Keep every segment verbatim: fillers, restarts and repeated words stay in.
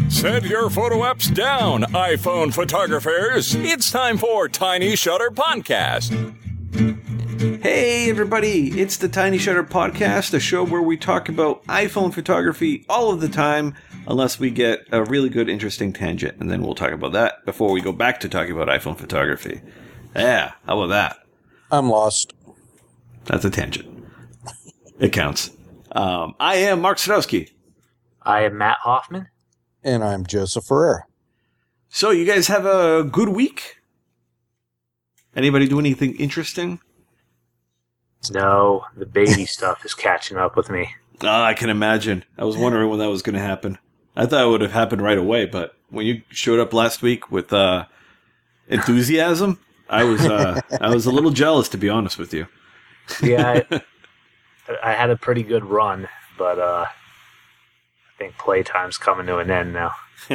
Send your photo apps down, iPhone photographers. It's time for Tiny Shutter Podcast. Hey everybody, it's the Tiny Shutter Podcast, a show where we talk about iPhone photography all of the time, unless we get a really good, interesting tangent, and then we'll talk about that before we go back to talking about iPhone photography. Yeah, how about that? I'm lost. That's a tangent. It counts. Um, I am Mark Sadowski. I am Matt Hoffman. And I'm Joseph Ferrer. So, you guys have a good week? Anybody do anything interesting? No, the baby stuff is catching up with me. Oh, I can imagine. I was wondering when that was going to happen. I thought it would have happened right away, but when you showed up last week with uh, enthusiasm, I was uh, I was a little jealous, to be honest with you. Yeah, I, I had a pretty good run, but uh, I think playtime's coming to an end now.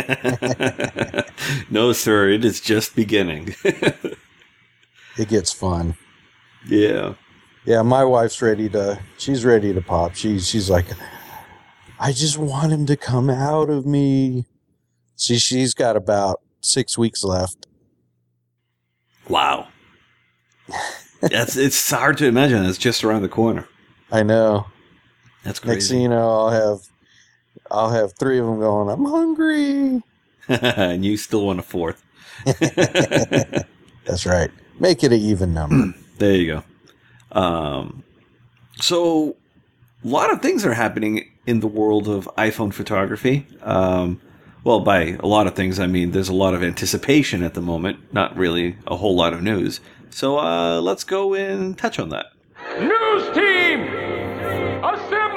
No, sir, it is just beginning. It gets fun. Yeah. Yeah, my wife's ready to, she's ready to pop. She, she's like, I just want him to come out of me. She, she's got about six weeks left. Wow. That's It's hard to imagine. It's just around the corner. I know. That's crazy. Next thing you know, I'll have, I'll have three of them going, I'm hungry. And you still want a fourth. That's right. Make it an even number. There you go. Um, so, a lot of things are happening in the world of iPhone photography. Um, well, by a lot of things, I mean there's a lot of anticipation at the moment, not really a whole lot of news. So, uh, let's go and touch on that. News team, assemble!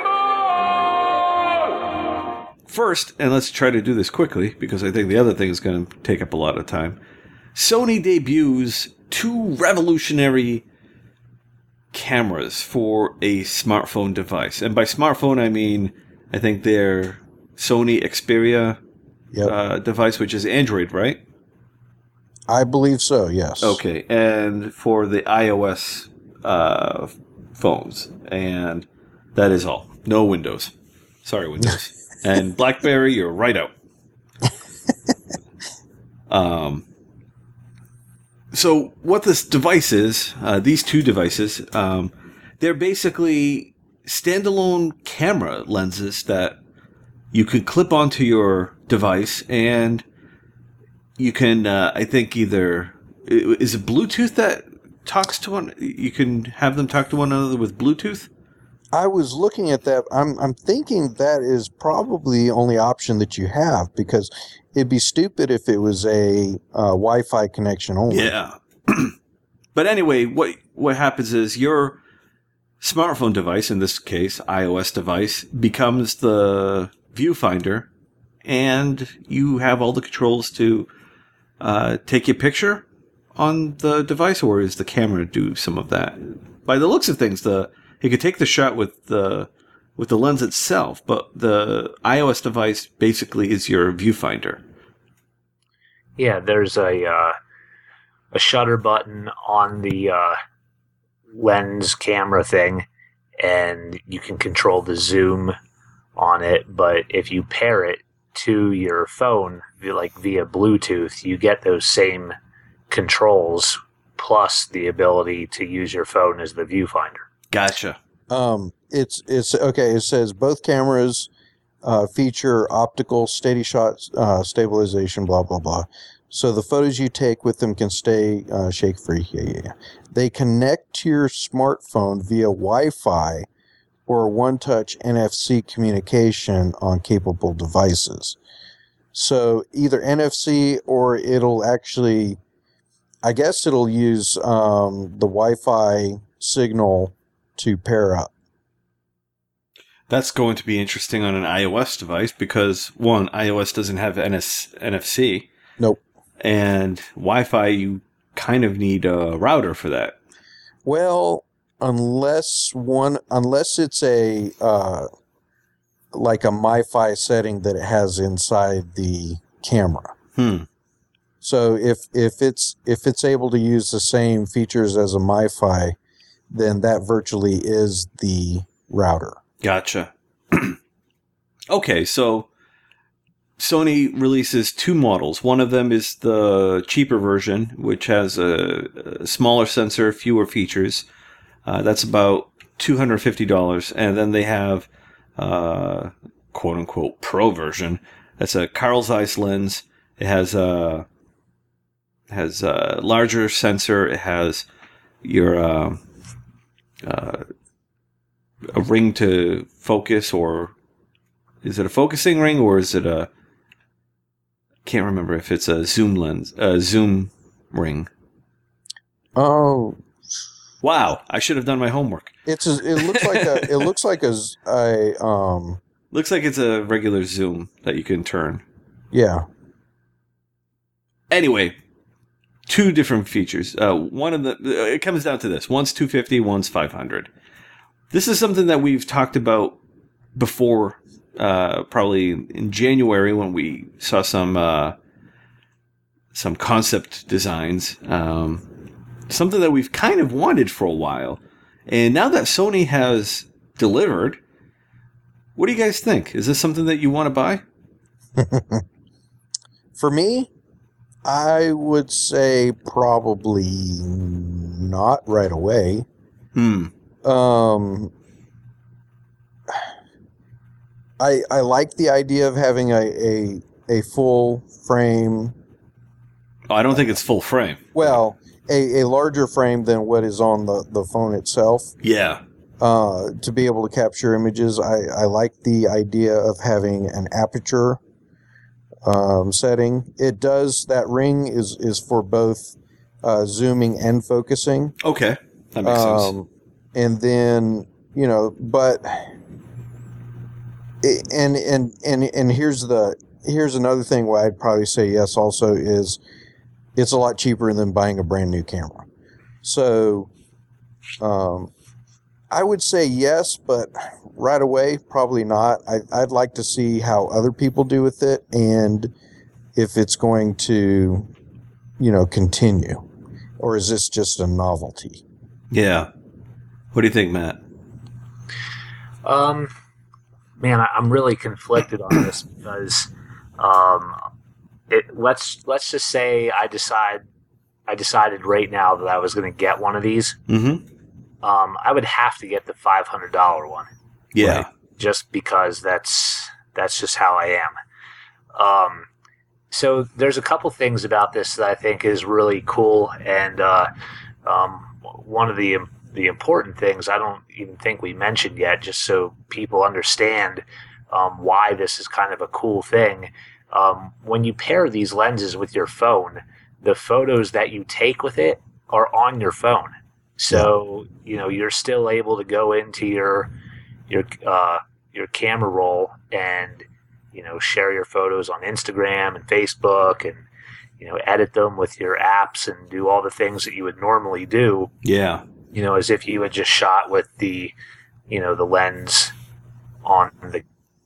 First, and let's try to do this quickly, because I think the other thing is going to take up a lot of time. Sony debuts two revolutionary cameras for a smartphone device. And by smartphone, I mean, I think they're Sony Xperia Yep. uh, device, which is Android, right? I believe so, yes. Okay, and for the iOS uh, phones. And that is all. No Windows. Sorry, Windows. And BlackBerry, you're right out. um... So what this device is, uh, these two devices, um, they're basically standalone camera lenses that you can clip onto your device, and you can, uh, I think, either is it Bluetooth that talks to one? You can have them talk to one another with Bluetooth. I was looking at that. I'm I'm thinking that is probably the only option that you have, because it'd be stupid if it was a uh, Wi-Fi connection only. Yeah. But anyway, what what happens is your smartphone device, in this case, iOS device, becomes the viewfinder, and you have all the controls to uh, take your picture on the device, or is the camera do some of that? By the looks of things, the you could take the shot with the with the lens itself, but the iOS device basically is your viewfinder. Yeah, there's a uh, a shutter button on the uh, lens camera thing, and you can control the zoom on it. But if you pair it to your phone, like via Bluetooth, you get those same controls plus the ability to use your phone as the viewfinder. Gotcha. Um, it's it's okay. It says both cameras uh, feature optical steady shot uh, stabilization. Blah blah blah. So the photos you take with them can stay uh, shake free. Yeah, yeah, yeah. They connect to your smartphone via Wi-Fi or one-touch N F C communication on capable devices. So either N F C or it'll actually, I guess it'll use um, the Wi-Fi signal to pair up. That's going to be interesting on an iOS device because, one, iOS doesn't have N F C. Nope. And Wi-Fi, you kind of need a router for that. Well, unless one, unless it's a uh, like a MiFi setting that it has inside the camera. Hmm. So if if it's if it's able to use the same features as a MiFi, then that virtually is the router. Gotcha. Okay, so Sony releases two models. One of them is the cheaper version, which has a, a smaller sensor, fewer features. Uh, that's about two hundred fifty dollars. And then they have, uh, quote unquote, pro version. That's a Carl Zeiss lens. It has a, has a larger sensor. It has your, uh, uh, a ring to focus, or is it a focusing ring, or is it a, can't remember if it's a zoom lens, a zoom ring. Oh, wow! I should have done my homework. it's a, it looks like a it looks like a, z- a um Looks like it's a regular zoom that you can turn. yeah. Anyway, two different features. Uh, one of the it comes down to this: one's two fifty, one's five hundred. This is something that we've talked about before. Uh, probably in January when we saw some uh, some concept designs, um, something that we've kind of wanted for a while, and now that Sony has delivered, what do you guys think? Is this something that you want to buy? For me, I would say probably not right away. Hmm. Um, I I like the idea of having a a, a full frame. Oh, I don't think it's full frame. Well, a, a larger frame than what is on the, the phone itself. Yeah. Uh, to be able to capture images, I, I like the idea of having an aperture um, setting. It does, that ring is, is for both uh, zooming and focusing. Okay. That makes sense. Um, and then, you know, but it, and and and and here's the here's another thing why I'd probably say yes also is it's a lot cheaper than buying a brand new camera. So um, I would say yes, but right away probably not. I, I'd like to see how other people do with it and if it's going to, you know, continue, or is this just a novelty? Yeah. What do you think, Matt? Um, man, I, I'm really conflicted on this because, um, it let's let's just say I decide I decided right now that I was going to get one of these. Mm-hmm. Um, I would have to get the five hundred dollar one. Yeah. Right? Just because that's that's just how I am. Um, so there's a couple things about this that I think is really cool, and uh, um, one of the the important things I don't even think we mentioned yet, just so people understand um, why this is kind of a cool thing. Um, when you pair these lenses with your phone, the photos that you take with it are on your phone. So, you know, you're still able to go into your your uh, your camera roll and, you know, share your photos on Instagram and Facebook and, you know, edit them with your apps and do all the things that you would normally do. Yeah. You know, as if you had just shot with the, you know, the lens on the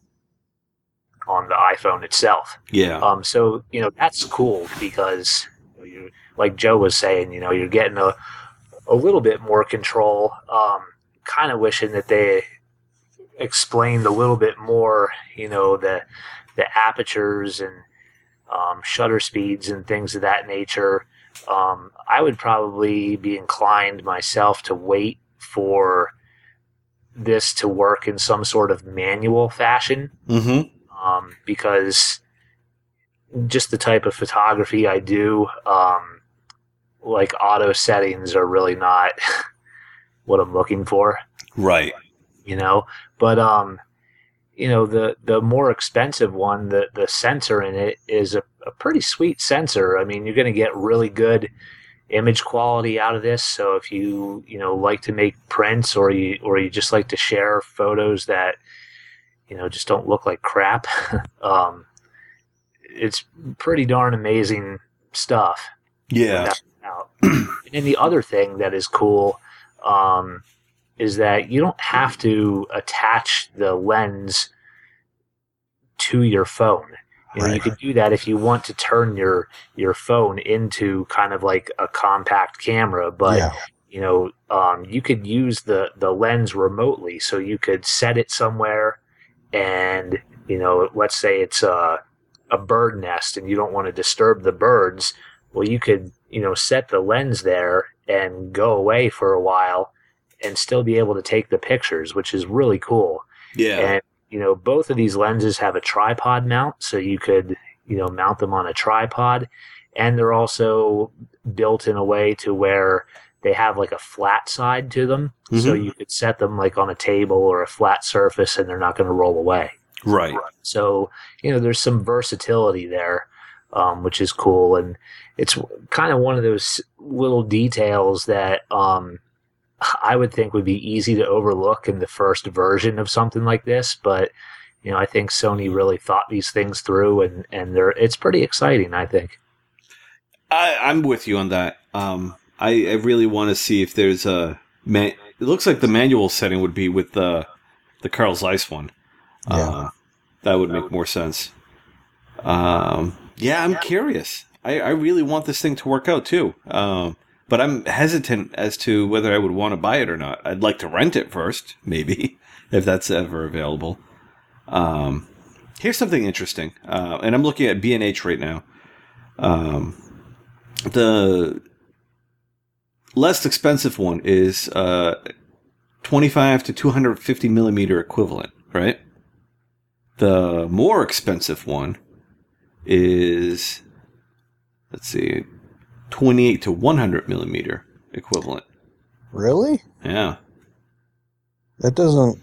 on the iPhone itself. Yeah. Um. So, you know, that's cool because, you know, you, like Joe was saying, you know, you're getting a a little bit more control. Um. Kind of wishing that they explained a little bit more, you know, the the apertures and um, shutter speeds and things of that nature. Um, I would probably be inclined myself to wait for this to work in some sort of manual fashion, Mm-hmm. um, because just the type of photography I do, um, like auto settings are really not what I'm looking for. Right. You know, but um, you know, the the more expensive one, the the sensor in it is a, a pretty sweet sensor. I mean, you're going to get really good image quality out of this. So if you you know like to make prints, or you or you just like to share photos that you know just don't look like crap, um, it's pretty darn amazing stuff. Yeah. And then the other thing that is cool. Um, is that you don't have to attach the lens to your phone. You know, Right. you can do that if you want to turn your your phone into kind of like a compact camera, but Yeah. you know, um, you could use the the lens remotely. So you could set it somewhere, and you know, let's say it's a a bird nest and you don't want to disturb the birds, well, you could, you know, set the lens there and go away for a while and still be able to take the pictures, which is really cool. Yeah. And, you know, both of these lenses have a tripod mount, so you could, you know, mount them on a tripod. And they're also built in a way to where they have like a flat side to them. Mm-hmm. So you could set them like on a table or a flat surface and they're not going to roll away. Right. So, you know, there's some versatility there, um, which is cool. And it's kind of one of those little details that um, I would think would be easy to overlook in the first version of something like this. But, you know, I think Sony really thought these things through, and, and they're it's pretty exciting, I think. I, I'm with you on that. Um, I, I really want to see if there's a... Man- it looks like the manual setting would be with the, the Carl Zeiss one. Yeah. Uh, that would make more sense. Um, yeah, I'm curious. I, I really want this thing to work out, too. Um, but I'm hesitant as to whether I would want to buy it or not. I'd like to rent it first, maybe, if that's ever available. Um, here's something interesting. Uh, and I'm looking at B and H right now. Um, the less expensive one is uh, twenty-five to two hundred fifty millimeter equivalent, right? The more expensive one is, let's see, twenty-eight to one hundred millimeter equivalent. Really? Yeah. That doesn't...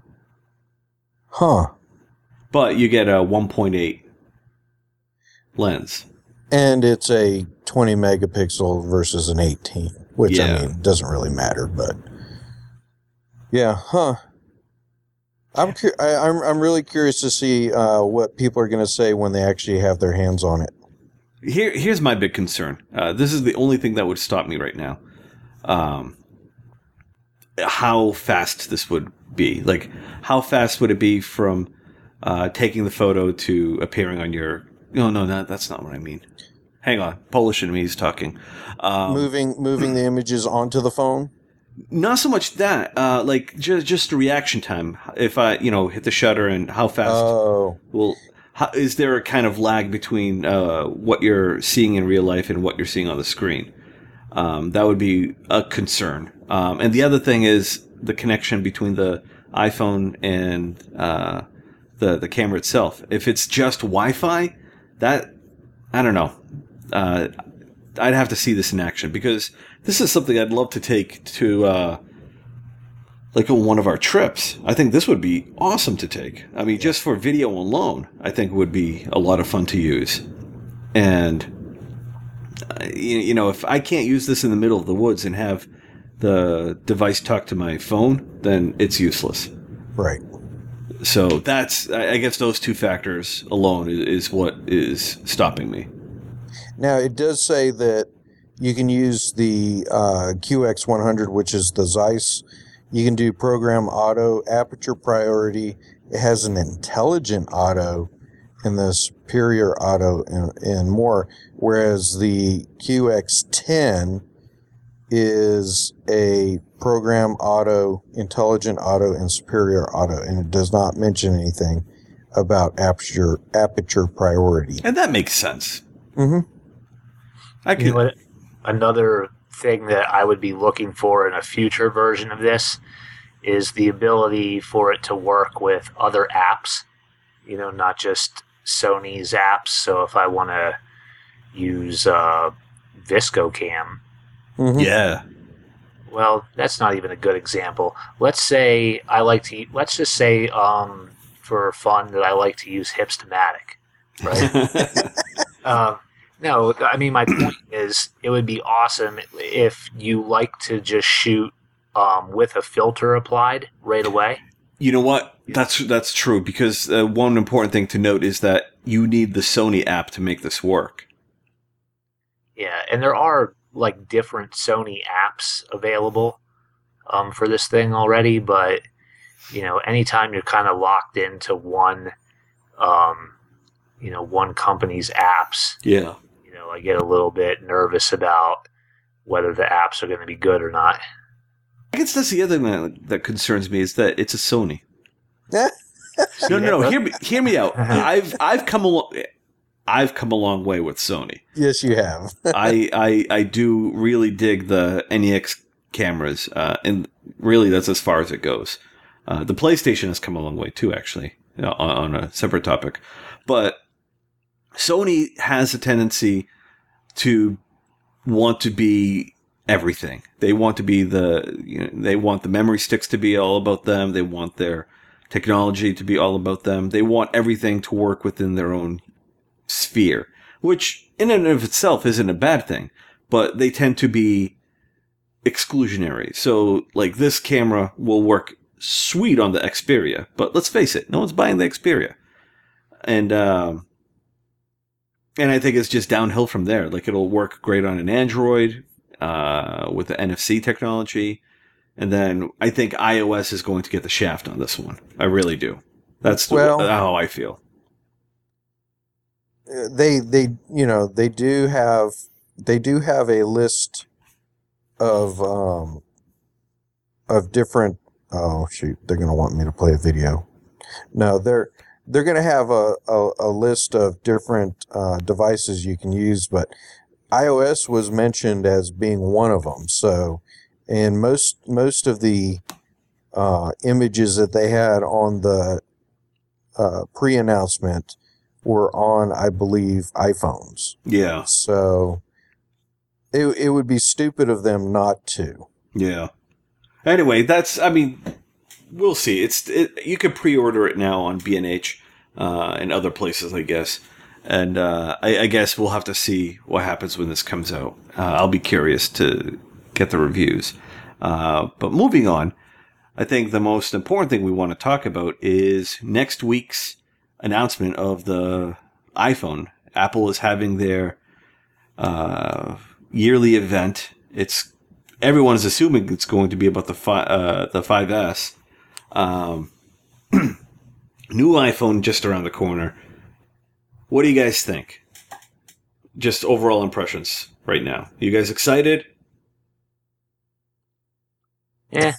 Huh. But you get a one point eight lens. And it's a twenty megapixel versus an eighteen, which, Yeah. I mean, doesn't really matter, but... Yeah, huh. I'm cu- I, I'm I'm really curious to see uh, what people are going to say when they actually have their hands on it. Here, here's my big concern. Uh, this is the only thing that would stop me right now. Um, how fast this would be. Like, how fast would it be from uh, taking the photo to appearing on your... No, no, no, that's not what I mean. Hang on. Polish in me is talking. Um, moving moving the images onto the phone? Not so much that. Uh, like, just, just the reaction time. If I, you know, hit the shutter and how fast... Oh. Well, how, is there a kind of lag between uh, what you're seeing in real life and what you're seeing on the screen? Um, that would be a concern. Um, and the other thing is the connection between the iPhone and uh, the the camera itself. If it's just Wi-Fi, that I don't know. Uh, I'd have to see this in action because this is something I'd love to take to uh, like on one of our trips. I think this would be awesome to take. I mean, just for video alone, I think it would be a lot of fun to use. And uh, you, you know, if I can't use this in the middle of the woods and have the device talk to my phone, then it's useless. Right. So that's, I guess those two factors alone is, is what is stopping me. Now, it does say that you can use the uh, Q X one hundred, which is the Zeiss. You can do program auto, aperture priority. It has an intelligent auto and the superior auto and, and more, whereas the Q X ten is a program auto, intelligent auto, and superior auto, and it does not mention anything about aperture aperture priority. And that makes sense. Mm-hmm. I You can. know what? Another thing that I would be looking for in a future version of this is the ability for it to work with other apps, you know, not just Sony's apps. So if I want to use uh, ViscoCam, Mm-hmm. Yeah. well, that's not even a good example. Let's say I like to, let's just say um, for fun that I like to use Hipstamatic, right? um, no, I mean, my point is it would be awesome if you like to just shoot um, with a filter applied right away. You know what? That's that's true because uh, one important thing to note is that you need the Sony app to make this work. Yeah, and there are like different Sony apps available um, for this thing already, but you know, anytime you're kind of locked into one, um, you know, one company's apps, Yeah. you know, I get a little bit nervous about whether the apps are going to be good or not. I guess that's the other thing that, that concerns me is that it's a Sony. Yeah. No, no, no. Hear me, hear me out. I've I've come along. I've come a long way with Sony. Yes, you have. I, I I do really dig the N E X cameras, uh, and really that's as far as it goes. Uh, the PlayStation has come a long way too, actually, you know, on, on a separate topic. But Sony has a tendency to want to be everything. They want to be the, you know, they want the memory sticks to be all about them. They want their technology to be all about them. They want everything to work within their own sphere, which in and of itself isn't a bad thing, but they tend to be exclusionary. So, like, this camera will work sweet on the Xperia, but let's face it, no one's buying the Xperia. And, um, and I think it's just downhill from there. Like, it'll work great on an Android, uh, with the N F C technology. And then I think iOS is going to get the shaft on this one. I really do. That's the, Well- how I feel. they they you know they do have they do have a list of um of different oh shoot they're gonna want me to play a video. No, they're they're gonna have a a, a list of different uh, devices you can use, but iOS was mentioned as being one of them. So, and most most of the uh, images that they had on the uh, pre-announcement were on, I believe, iPhones. Yeah. So it it would be stupid of them not to. Yeah. Anyway, that's, I mean, we'll see. It's it, you can pre-order it now on B and H uh, and other places, I guess. And uh, I, I guess we'll have to see what happens when this comes out. Uh, I'll be curious to get the reviews. Uh, but moving on, I think the most important thing we want to talk about is next week's announcement of the iPhone. Apple is having their uh, yearly event. It's everyone is assuming it's going to be about the fi- uh, the five S. Um, new iPhone just around the corner. What do you guys think? Just overall impressions right now. Are you guys excited? Yeah.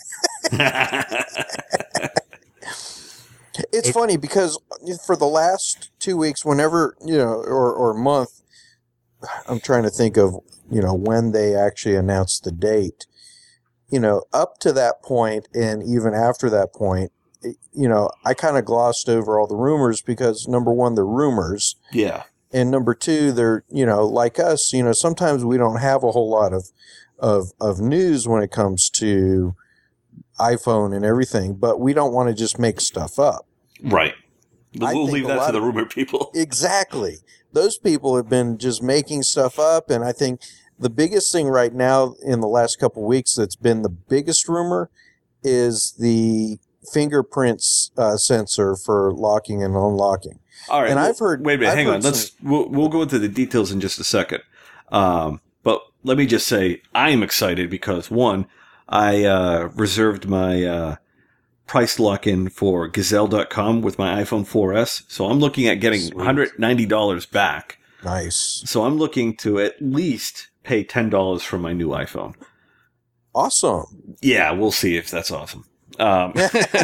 It's It- funny because for the last two weeks, whenever, you know, or, or month, I'm trying to think of, you know, when they actually announced the date, you know, up to that point and even after that point, it- you know, I kind of glossed over all the rumors because number one, they're rumors. Yeah. And number two, they're, you know, like us, you know, sometimes we don't have a whole lot of, of, of news when it comes to iPhone and everything, but we don't want to just make stuff up. Right. I We'll think leave a that to lot the of- rumor people. Exactly. Those people have been just making stuff up. And I think the biggest thing right now in the last couple of weeks that's been the biggest rumor is the fingerprints uh, sensor for locking and unlocking. All right. And well, I've heard- Wait a minute. I've hang heard on. Let's. We'll, we'll go into the details in just a second. Um, but let me just say, I am excited because one, I uh, reserved my uh, price lock-in for Gazelle dot com with my iPhone four S, so I'm looking at getting Sweet. one hundred ninety dollars back. Nice. So I'm looking to at least pay ten dollars for my new iPhone. Awesome. Yeah, we'll see if that's awesome. Um,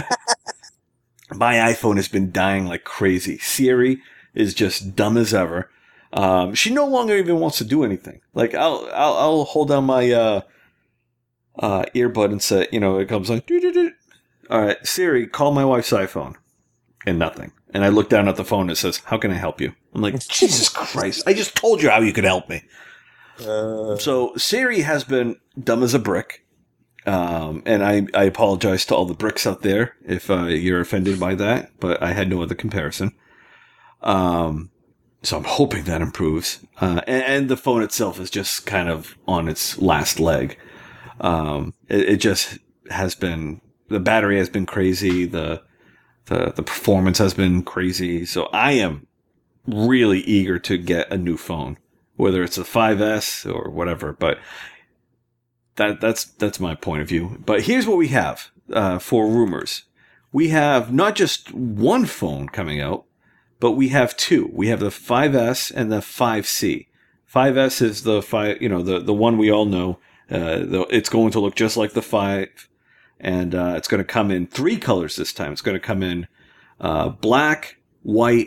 my iPhone has been dying like crazy. Siri is just dumb as ever. Um, she no longer even wants to do anything. Like I'll I'll, I'll hold down my uh, uh, earbud and say, you know, it comes like, doo-doo-doo. All right, Siri, call my wife's iPhone, and nothing. And I look down at the phone and it says, "How can I help you?" I'm like, Jesus Christ! I just told you how you could help me. Uh, So Siri has been dumb as a brick. Um, and I, I apologize to all the bricks out there if uh, you're offended by that, but I had no other comparison. Um, so I'm hoping that improves. Uh, and, and the phone itself is just kind of on its last leg. Um, it, it just has been, the battery has been crazy. The, the, the performance has been crazy. So I am really eager to get a new phone, whether it's a five S or whatever, but That, that's that's my point of view. But here's what we have uh, for rumors. We have not just one phone coming out, but we have two. We have the five S and the five C. five S is the five, you know, the, the one we all know. Uh, the, it's going to look just like the five, and uh, it's going to come in three colors this time. It's going to come in uh, black, white,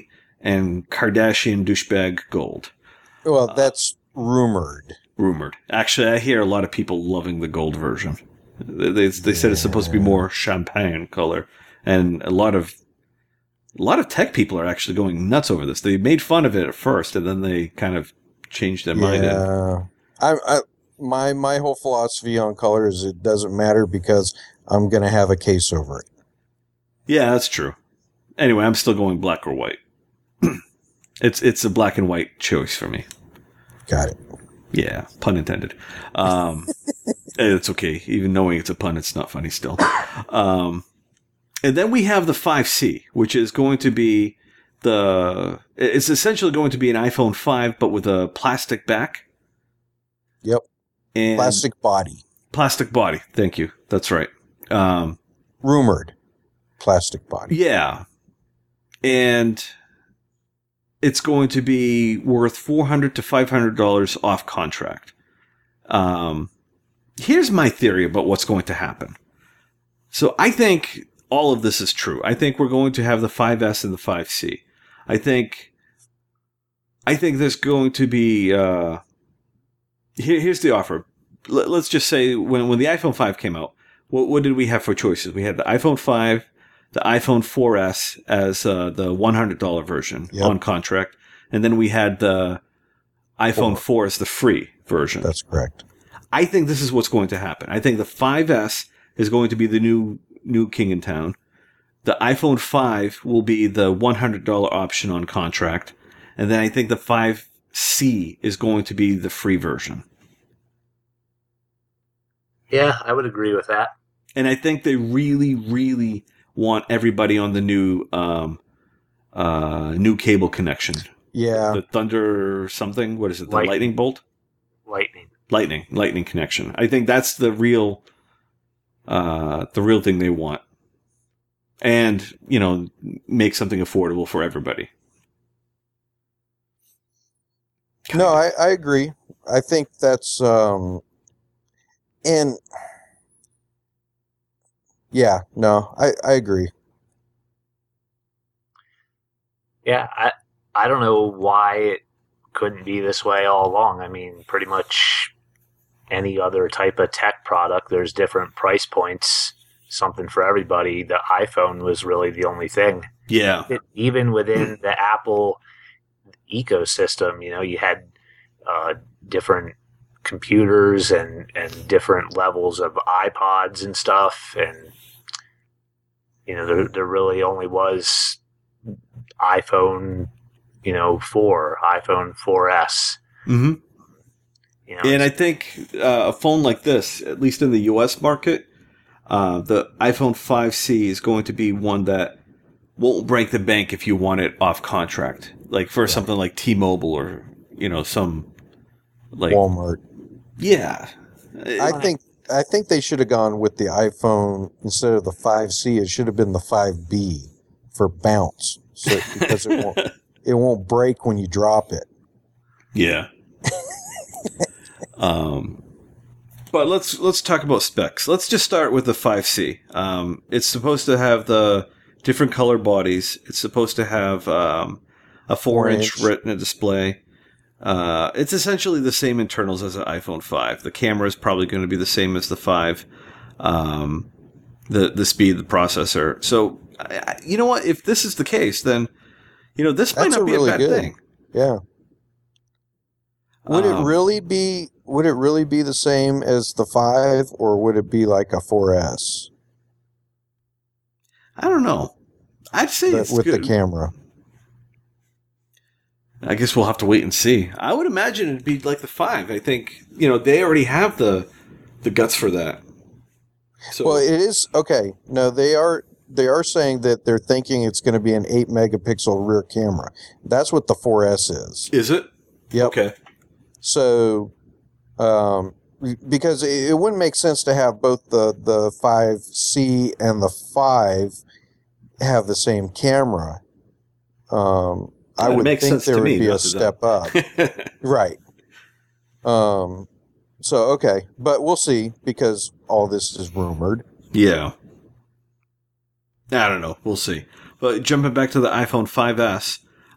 and Kardashian douchebag gold. Well, that's rumored. Rumored. Actually, I hear a lot of people loving the gold version. They they, they said it's supposed to be more champagne color, and a lot of a lot of tech people are actually going nuts over this. They made fun of it at first, and then they kind of changed their mind. Yeah, I, I my my whole philosophy on color is it doesn't matter because I'm going to have a case over it. Yeah, that's true. Anyway, I'm still going black or white. it's it's a black and white choice for me. Got it. Yeah, pun intended. Um, it's okay. Even knowing it's a pun, it's not funny still. Um, and then we have the five C, which is going to be the... It's essentially going to be an iPhone five, but with a plastic back. Yep. And plastic body. Plastic body. Thank you. That's right. Um, Rumored plastic body. Yeah. And... it's going to be worth four hundred to five hundred dollars off contract. Um, here's my theory about what's going to happen. So I think all of this is true. I think we're going to have the five S and the five C. I think, I think there's going to be, uh, here, here's the offer. Let, let's just say when, when the iPhone five came out, what, what did we have for choices? We had the iPhone five, the iPhone four S as uh, the one hundred dollars version yep. on contract. And then we had the iPhone four. four as the free version. That's correct. I think this is what's going to happen. I think the five S is going to be the new new king in town. The iPhone five will be the one hundred dollars option on contract. And then I think the five C is going to be the free version. Yeah, I would agree with that. And I think they really, really... want everybody on the new um, uh, new cable connection. Yeah. The Thunder something. What is it? The Lightning. Lightning Bolt? Lightning. Lightning. Lightning connection. I think that's the real uh, the real thing they want. And, you know, make something affordable for everybody. No, I, I agree. I think that's um and yeah, no, I, I agree. Yeah, I I don't know why it couldn't be this way all along. I mean, pretty much any other type of tech product, there's different price points, something for everybody. The iPhone was really the only thing. Yeah. It, even within the Apple ecosystem, you know, you had uh, different computers and, and different levels of iPods and stuff, and you know, there there really only was iPhone, you know, four, iPhone four S. Mm-hmm. You know, and I think uh, a phone like this, at least in the U S market, uh, the iPhone five C is going to be one that won't break the bank if you want it off contract. Like for yeah. something like T-Mobile or, you know, some like Walmart. Yeah. I think I think they should have gone with the iPhone instead of the five C. It should have been the five B for bounce, so because it won't it won't break when you drop it. Yeah. um, but let's let's talk about specs. Let's just start with the five C. Um, it's supposed to have the different color bodies. It's supposed to have um, a four-inch Retina display. Uh, it's essentially the same internals as an iPhone five. The camera is probably going to be the same as the five. Um, the the speed, the processor. So, I, you know what? If this is the case, then you know this might That's not a be really a bad good. thing. Yeah. Would Um, it really be? Would it really be the same as the five, or would it be like a four S? I don't know. I'd say The- it's with good. the camera. I guess we'll have to wait and see. I would imagine it'd be like the five. I think you know they already have the the guts for that. So Well, it is okay. No, they are they are saying that they're thinking it's going to be an eight megapixel rear camera. That's what the four S is. is it? Yep. Okay. So, um, because it, it wouldn't make sense to have both the the five C and the five have the same camera. Um, I That would makes think sense there to would me, be a not to them. step up. Right. Um, so, okay. But we'll see because all this is rumored. Yeah. I don't know. We'll see. But jumping back to the iPhone five S,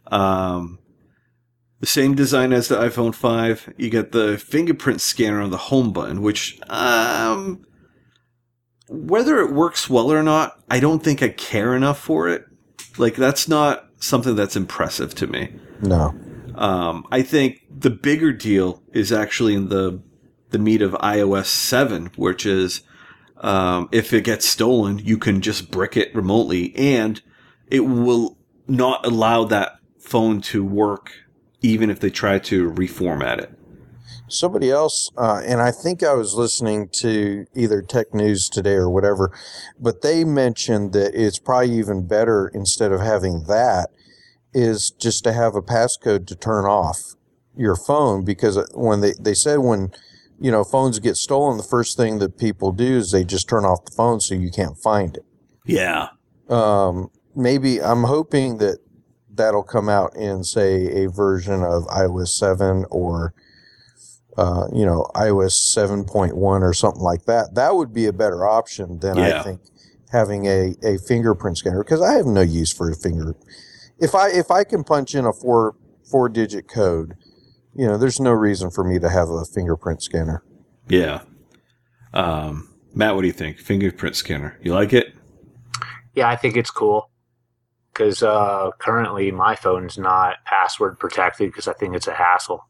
Um, the same design as the iPhone five. You get the fingerprint scanner on the home button, which, um, whether it works well or not, I don't think I care enough for it. Like, that's not something that's impressive to me. No. Um, I think the bigger deal is actually in the the meat of i O S seven, which is um, if it gets stolen, you can just brick it remotely, and it will not allow that phone to work even if they try to reformat it. Somebody else, uh, and I think I was listening to either Tech News today or whatever, but they mentioned that it's probably even better instead of having that is just to have a passcode to turn off your phone, because when they, they said when, you know, phones get stolen, the first thing that people do is they just turn off the phone so you can't find it. Yeah. Um, maybe I'm hoping that that'll come out in, say, a version of i O S seven or Uh, you know, i O S seven point one or something like that. That would be a better option than Yeah. I think having a, a fingerprint scanner, because I have no use for a finger. If I if I can punch in a four four digit code, you know, there's no reason for me to have a fingerprint scanner. Yeah. Um, Matt, what do you think? Fingerprint scanner. You like it? Yeah, I think it's cool because uh, currently my phone's not password protected because I think it's a hassle.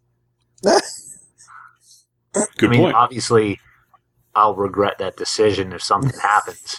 Good I mean, point. obviously, I'll regret that decision if something happens.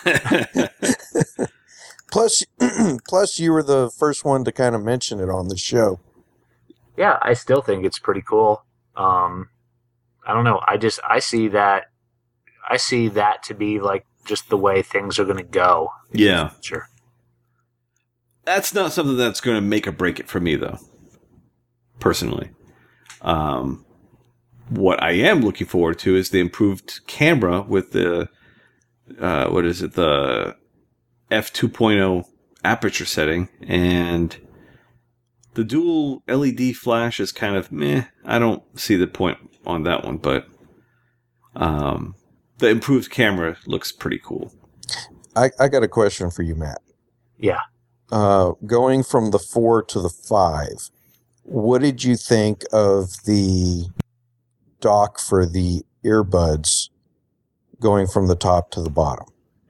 Plus, plus, you were the first one to kind of mention it on the show. Yeah, I still think it's pretty cool. Um, I don't know. I just I see that I see that to be like just the way things are going to go. Yeah. Sure. That's not something that's going to make or break it for me, though. Personally. Um, what I am looking forward to is the improved camera with the, uh, what is it, the f two point oh aperture setting, and the dual L E D flash is kind of meh. I don't see the point on that one, but um, the improved camera looks pretty cool. I, I got a question for you, Matt. Yeah. Uh, going from the four to the five, what did you think of the dock for the earbuds going from the top to the bottom?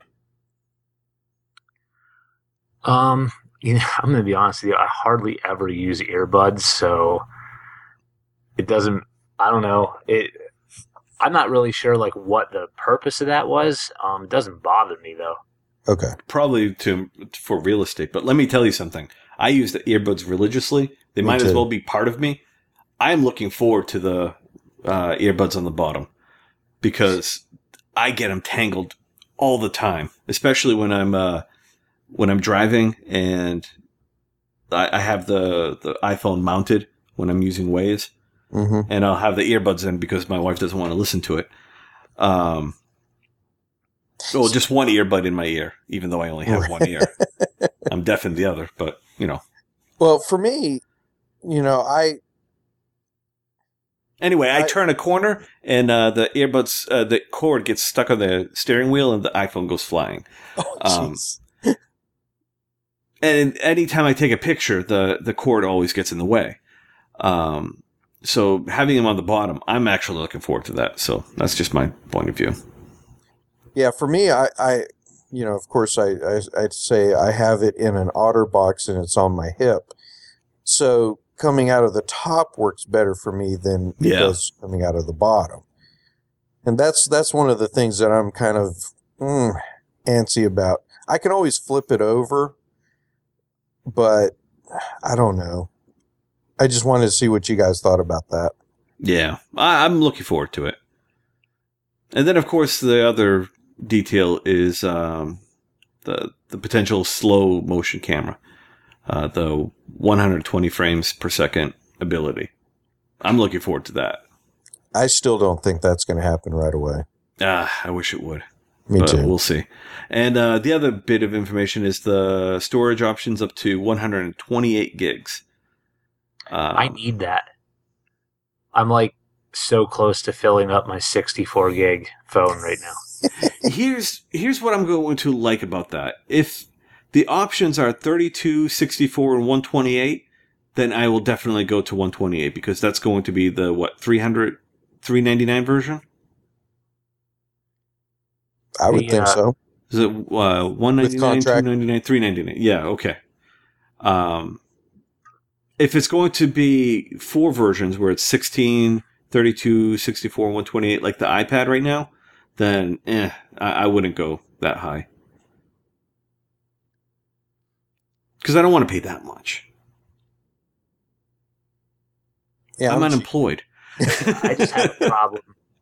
Um, you know, I'm going to be honest with you. I hardly ever use earbuds, so it doesn't. I don't know. It. I'm not really sure like what the purpose of that was. Um, it doesn't bother me though. Okay. Probably to for real estate, but let me tell you something. I use the earbuds religiously. They Me might as too. well be part of me. I am looking forward to the uh, earbuds on the bottom because I get them tangled all the time, especially when I'm uh, when I'm driving and I, I have the the iPhone mounted when I'm using Waze, Mm-hmm. and I'll have the earbuds in because my wife doesn't want to listen to it. Um, well, just one earbud in my ear, even though I only have one ear. I'm deaf in the other, but you know. Well, for me, you know, I Anyway, I, I- turn a corner and uh, the earbuds, uh, the cord gets stuck on the steering wheel, and the iPhone goes flying. oh Um, jeez. And anytime I take a picture, the the cord always gets in the way. Um, so having them on the bottom, I'm actually looking forward to that. So that's just my point of view. Yeah, for me, I, I, you know, of course, I, I, I'd say I have it in an otter box and it's on my hip. So coming out of the top works better for me than it Yeah. does coming out of the bottom. And that's that's one of the things that I'm kind of mm, antsy about. I can always flip it over, but I don't know. I just wanted to see what you guys thought about that. Yeah, I, I'm looking forward to it. And then, of course, the other detail is um, the the potential slow motion camera, uh, the one hundred twenty frames per second ability. I'm looking forward to that. I still don't think that's going to happen right away. Ah, I wish it would. Me but too. We'll see. And uh, the other bit of information is the storage options up to one hundred twenty-eight gigs. Um, I need that. I'm like so close to filling up my sixty-four gig phone right now. here's here's what I'm going to like about that. If the options are thirty-two, sixty-four, and one twenty-eight, then I will definitely go to one twenty-eight because that's going to be the, what, three hundred, three ninety-nine version? I would The, think uh, so. Is it uh, one ninety-nine, two contract. ninety-nine, three ninety-nine? Yeah, okay. Um, if it's going to be four versions where it's sixteen, thirty-two, sixty-four, one twenty-eight, like the iPad right now, then eh, I, I wouldn't go that high. Because I don't want to pay that much. Yeah, I'm I'm- unemployed. I just have a problem.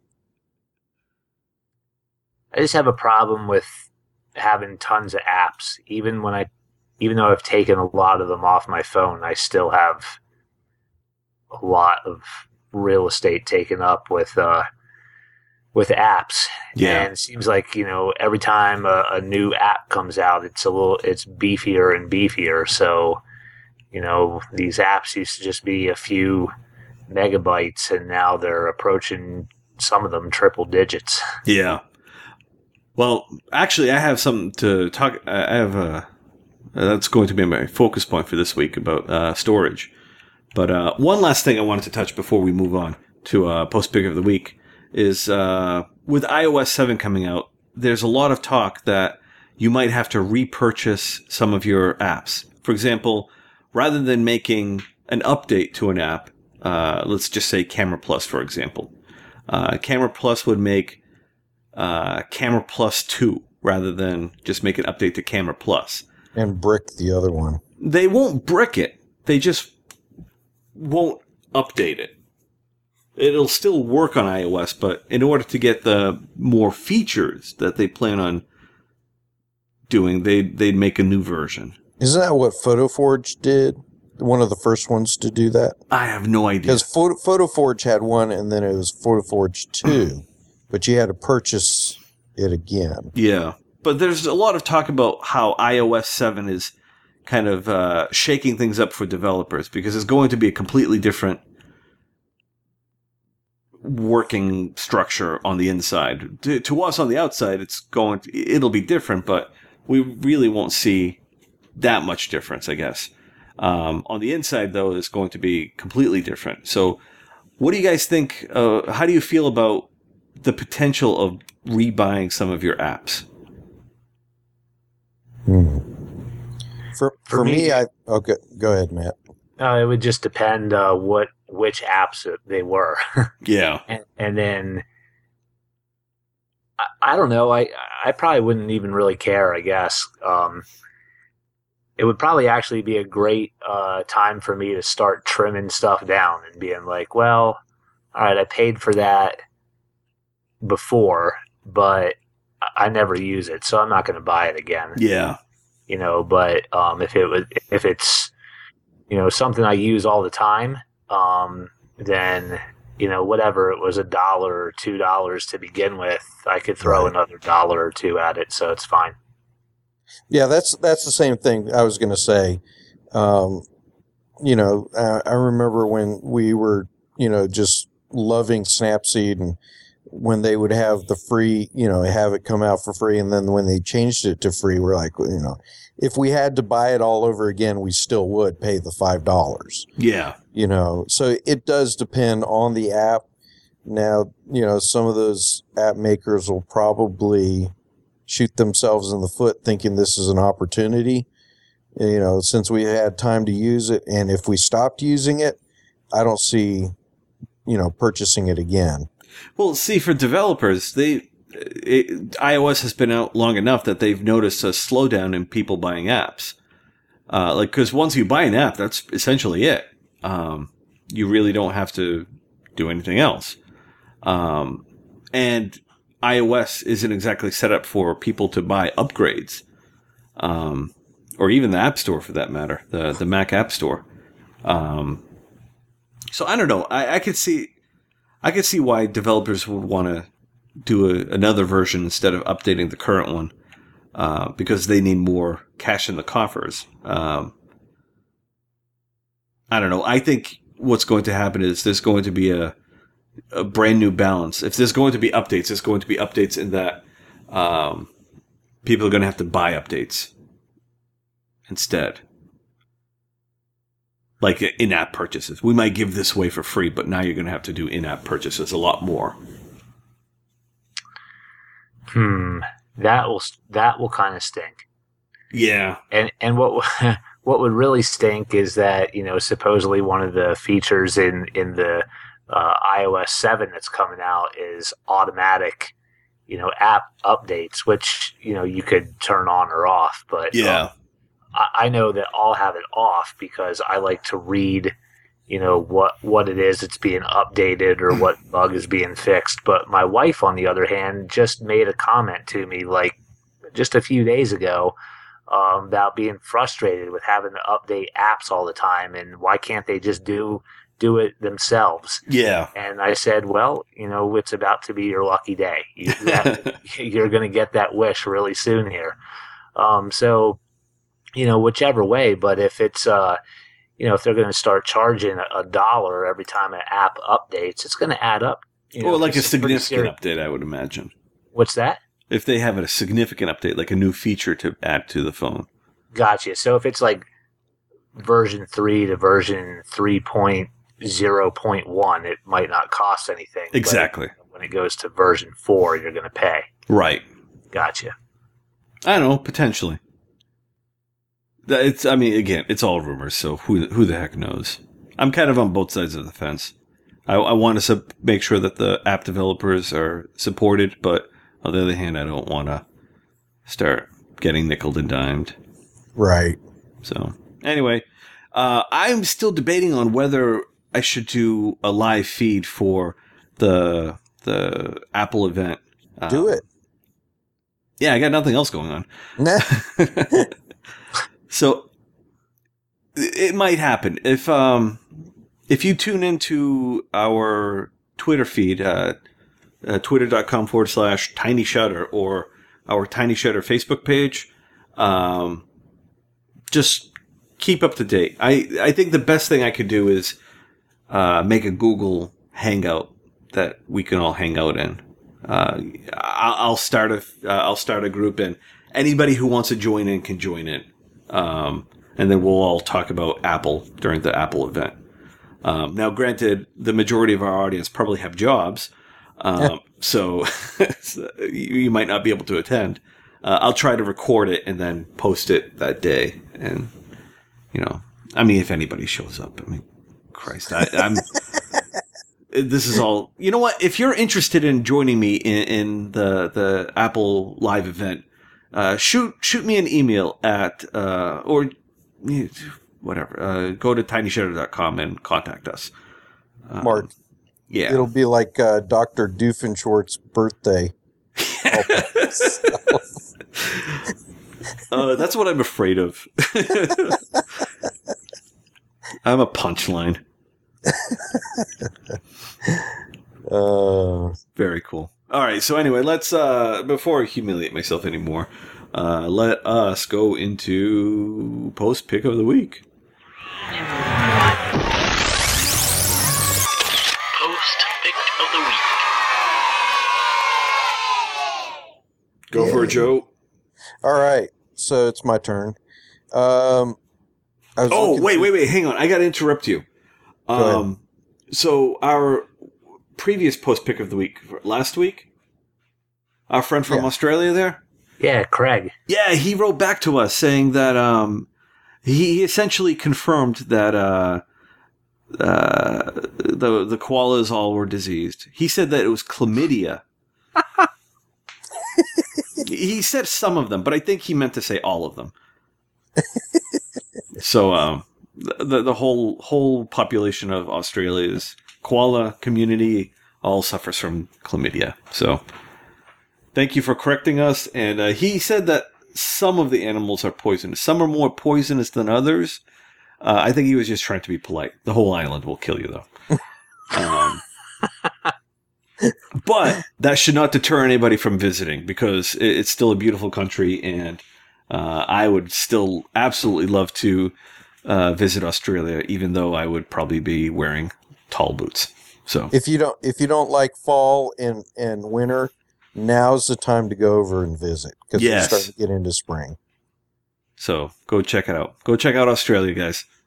I just have a problem with having tons of apps. Even when I, even though I've taken a lot of them off my phone, I still have a lot of real estate taken up with uh, with apps. Yeah. And it seems like, you know, every time a, a new app comes out, it's a little, it's beefier and beefier. So, you know, these apps used to just be a few megabytes, and now they're approaching, some of them, triple digits. Yeah. Well, actually, I have something to talk. I have a. That's going to be my focus point for this week about uh, storage. But uh, one last thing I wanted to touch before we move on to uh, post pick of the week is uh, with i O S seven coming out, there's a lot of talk that you might have to repurchase some of your apps. For example, rather than making an update to an app, uh, let's just say Camera Plus, for example. Uh, Camera Plus would make uh, Camera Plus two rather than just make an update to Camera Plus. and brick the other one. They won't brick it. They just won't update it. It'll still work on iOS, but in order to get the more features that they plan on doing, they, they'd make a new version. Isn't that what PhotoForge did? One of the first ones to do that? I have no idea. Because Photo, PhotoForge had one, and then it was PhotoForge two, but you had to purchase it again. Yeah. But there's a lot of talk about how i O S seven is kind of uh, shaking things up for developers because it's going to be a completely different working structure on the inside. To, to us on the outside, it's going to, it'll be different, but we really won't see that much difference, I guess. Um, on the inside, though, it's going to be completely different. So what do you guys think? Uh, how do you feel about the potential of rebuying some of your apps? Hmm. For, for, For me, me- I okay. Go ahead, Matt. Uh, it would just depend uh, what which apps it- they were, Yeah. and, and then I, I don't know. I I probably wouldn't even really care. I guess um, it would probably actually be a great uh, time for me to start trimming stuff down and being like, well, all right, I paid for that before, but I never use it, so I'm not going to buy it again. Yeah. You know, but um, if it was, if it's, you know, something I use all the time, um, then, you know, whatever, it was a dollar or two dollars to begin with, I could throw Right. another dollar or two at it, so it's fine. Yeah, that's that's the same thing I was going to say. Um, you know, I, I remember when we were, you know, just loving Snapseed, and when they would have the free, you know, have it come out for free, and then when they changed it to free, we're like, you know, if we had to buy it all over again, we still would pay the five dollars. Yeah. You know, so it does depend on the app. Now, you know, some of those app makers will probably shoot themselves in the foot thinking this is an opportunity, you know, since we had time to use it. And if we stopped using it, I don't see, you know, purchasing it again. Well, see, for developers, they it, iOS has been out long enough that they've noticed a slowdown in people buying apps. Uh, like, because once you buy an app, that's essentially it. Um, you really don't have to do anything else. Um, and iOS isn't exactly set up for people to buy upgrades, um, or even the App Store for that matter, the the Mac App Store. Um, so I don't know. I, I could see. I can see why developers would want to do a, another version instead of updating the current one, uh, because they need more cash in the coffers. Um, I don't know. I think what's going to happen is there's going to be a, a brand new balance. If there's going to be updates, there's going to be updates in that um, people are going to have to buy updates instead. like in-app purchases. We might give this away for free, but now you're going to have to do in-app purchases a lot more. Hmm. That will that will kind of stink. Yeah. And and what what would really stink is that, you know, supposedly one of the features in in the uh, i O S seven that's coming out is automatic, you know, app updates, which, you know, you could turn on or off. But yeah, um, I, I know that I'll have it off because I like to read, you know, what what it is that's being updated or what bug is being fixed. But my wife, on the other hand, just made a comment to me like just a few days ago um, about being frustrated with having to update apps all the time, and why can't they just do do it themselves? Yeah. And I said, well, you know, it's about to be your lucky day. You, that, you're going to get that wish really soon here. Um, so, you know, whichever way, but if it's, uh, you know, if they're going to start charging a, a dollar every time an app updates, it's going to add up. You know, or like a it's pretty significant serious. update, I would imagine. What's that? If they have a significant update, like a new feature to add to the phone. Gotcha. So if it's like version three to version three point zero point one, it might not cost anything. but Exactly. when it goes to version four, you're going to pay. Right. Gotcha. I don't know, potentially. That- It's. I mean, again, it's all rumors, so who who the heck knows? I'm kind of on both sides of the fence. I, I want to sub- make sure that the app developers are supported, but on the other hand, I don't want to start getting nickeled and dimed. Right. So anyway, uh, I'm still debating on whether I should do a live feed for the the Apple event. Uh, Do it. Yeah, I got nothing else going on. Nah. So it might happen if um if you tune into our Twitter feed, uh, uh twitter.com forward slash tiny shutter or our Tiny Shutter Facebook page. Um, just keep up to date. I, I think the best thing I could do is uh, make a Google Hangout that we can all hang out in. Uh, I'll, I'll start a uh, I'll start a group, and anybody who wants to join in can join in. Um, and then we'll all talk about Apple during the Apple event. Um, now, granted, the majority of our audience probably have jobs, um, so you, you might not be able to attend. Uh, I'll try to record it and then post it that day. And, you know, I mean, if anybody shows up, I mean, Christ, I, I'm, this is all, you know what? If you're interested in joining me in, in the, the Apple live event, uh, shoot, shoot me an email at, uh, or whatever, uh, go to tiny shutter dot com and contact us. Um, Mark. Yeah. It'll be like uh, Doctor Doofenshmirtz's birthday. uh, that's what I'm afraid of. I'm a punchline. Uh, Very cool. All right. So anyway, let's, uh, before I humiliate myself anymore, uh, let us go into post pick of the week. Post pick of the week. Go for it, Joe. all right. So it's my turn. Um, I was Oh, looking wait, through- wait, wait. Hang on. I got to interrupt you. ahead. Um, so our previous post pick of the week last week, our friend from Yeah. Australia there. Yeah, Craig. Yeah, he wrote back to us saying that um, he essentially confirmed that uh, uh, the the koalas all were diseased. He said that it was chlamydia. He said some of them, but I think he meant to say all of them. So um, the the whole whole population of Australia's koala community all suffers from chlamydia. So. Thank you for correcting us. And uh, he said that some of the animals are poisonous. Some are more poisonous than others. Uh, I think he was just trying to be polite. The whole island will kill you, though. um, but that should not deter anybody from visiting because it, it's still a beautiful country. And uh, I would still absolutely love to uh, visit Australia, even though I would probably be wearing tall boots. So If you don't, if you don't like fall and and winter, now's the time to go over and visit because Yes. it's starting to get into spring. So go check it out. Go check out Australia, guys.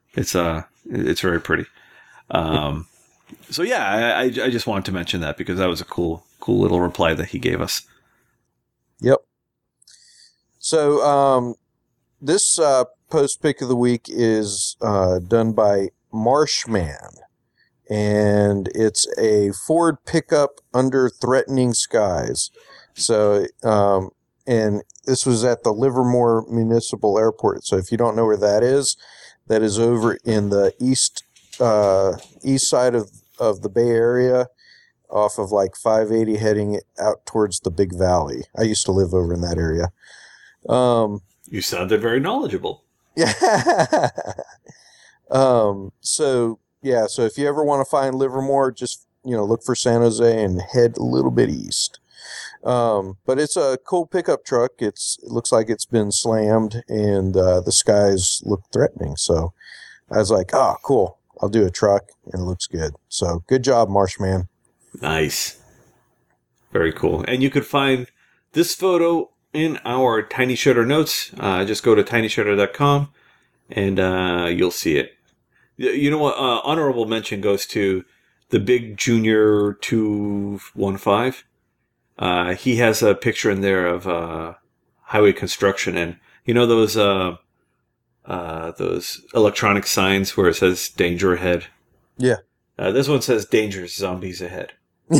It's uh, it's very pretty. Um, so yeah, I, I I just wanted to mention that because that was a cool cool little reply that he gave us. Yep. So um, this uh, post pick of the week is uh, done by Marshman, and it's a Ford pickup under threatening skies. So um, and this was at the Livermore Municipal Airport. So if you don't know where that is, that is over in the east uh, east side of of the Bay Area, off of like five eighty, heading out towards the Big Valley. I used to live over in that area. Um, you sounded very knowledgeable. Yeah. um, so yeah, so if you ever want to find Livermore, just, you know, look for San Jose and head a little bit east. Um, but it's a cool pickup truck. It's, it looks like it's been slammed and, uh, the skies look threatening. So I was like, oh, cool. I'll do a truck and it looks good. So good job, Marshman. Nice. Very cool. And you could find this photo in our Tiny Shutter notes. Uh, just go to tiny shutter dot com and uh, you'll see it. You know what? Uh, honorable mention goes to the Big Junior two one five. Uh, he has a picture in there of uh, highway construction, and you know those uh, uh, those electronic signs where it says "danger ahead." Yeah. Uh, this one says "danger zombies ahead."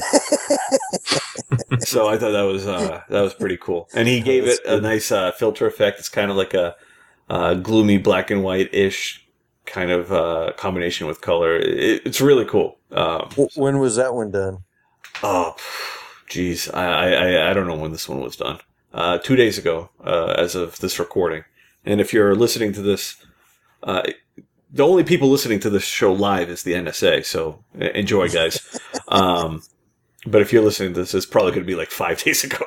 So I thought that was uh, that was pretty cool, and he gave it a nice uh, filter effect. It's kind of like a uh, gloomy black and white ish kind of uh, combination with color. It, it's really cool. Um, when was that one done? Oh, geez, I, I I don't know when this one was done. Uh, two days ago, uh, as of this recording. And if you're listening to this, uh, the only people listening to this show live is the N S A. So enjoy, guys. Um, But if you're listening to this, it's probably going to be like five days ago.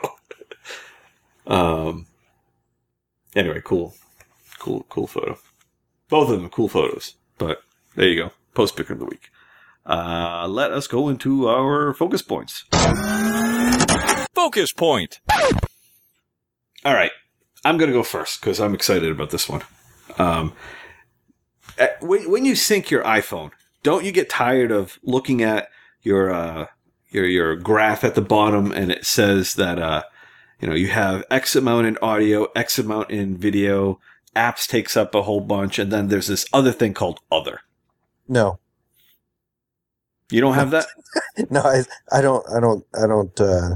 um. Anyway, cool, cool, cool photo. Both of them cool photos. But there you go. Post pick of the week. Uh, let us go into our focus points. Focus point. All right, I'm going to go first because I'm excited about this one. Um, when when you sync your iPhone, don't you get tired of looking at your uh, your your graph at the bottom, and it says that uh, you know you have X amount in audio, X amount in video, apps takes up a whole bunch, and then there's this other thing called other. No, you don't have that. No, I I don't I don't I don't. Uh...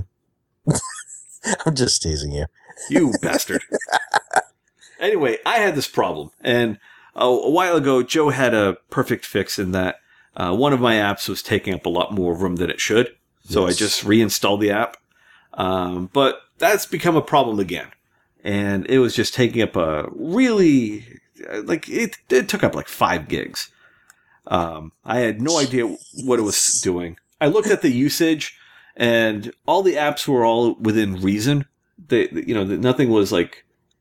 I'm just teasing you. You bastard. Anyway, I had this problem, and uh, a while ago, Joe had a perfect fix in that uh, one of my apps was taking up a lot more room than it should. So yes. I just reinstalled the app. Um, but that's become a problem again. And it was just taking up a really, like, it, it took up like five gigs. Um, I had no idea what it was doing. I looked at the usage, and all the apps were all within reason. They, you know, nothing was like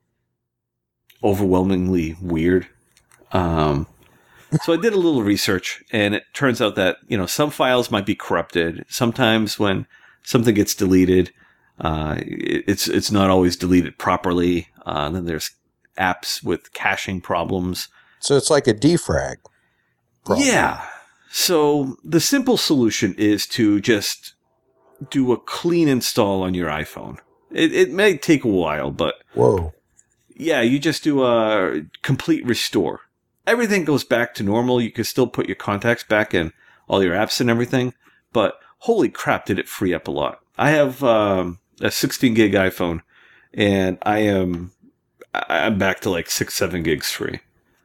overwhelmingly weird. Um, so I did a little research, and it turns out that, you know, some files might be corrupted. Sometimes when something gets deleted, uh, it, it's, it's not always deleted properly. Uh, then there's apps with caching problems. So it's like a defrag problem. Yeah. So the simple solution is to just do a clean install on your iPhone. It, it may take a while, but whoa, yeah, you just do a complete restore. Everything goes back to normal. You can still put your contacts back in all your apps and everything, but holy crap, did it free up a lot. I have um, a sixteen gig iPhone, and I am I'm back to like six, seven gigs free.